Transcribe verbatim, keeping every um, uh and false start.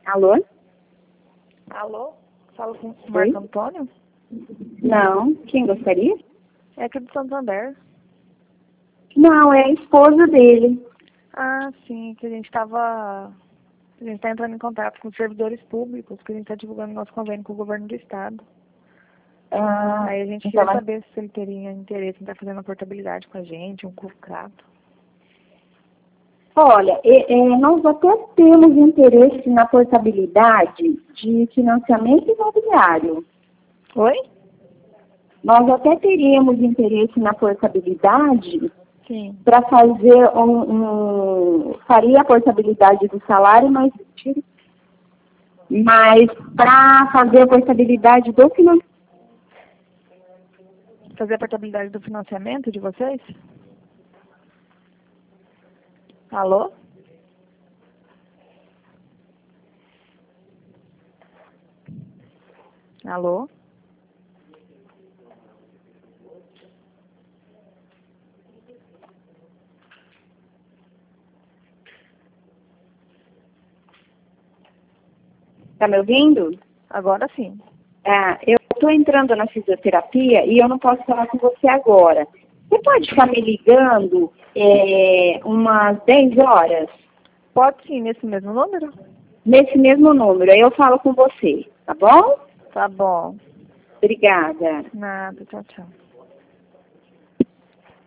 Alô? Alô? Fala com o Oi? Marco Antônio? Não. Quem gostaria? É aqui do Santander. Não, é a esposa dele. Ah, sim, que a gente estava... A gente está entrando em contato com os servidores públicos, que a gente está divulgando nosso convênio com o governo do estado. Ah, Aí a gente então, queria saber se ele teria interesse em estar fazendo a portabilidade com a gente, um contrato. olha, é, é, nós até temos interesse na portabilidade de financiamento imobiliário. Oi? Nós até teríamos interesse na portabilidade Sim. para fazer um, um... Faria a portabilidade do salário, mas... Mas para fazer a portabilidade do financiamento. Fazer a portabilidade do financiamento de vocês? Alô? Alô? Tá me ouvindo? Agora sim. Ah, eu estou entrando na fisioterapia e eu não posso falar com você agora. Você pode ficar me ligando é, umas dez horas? Pode sim, nesse mesmo número? Nesse mesmo número, aí eu falo com você, tá bom? Tá bom. Obrigada. Nada, tchau, tchau.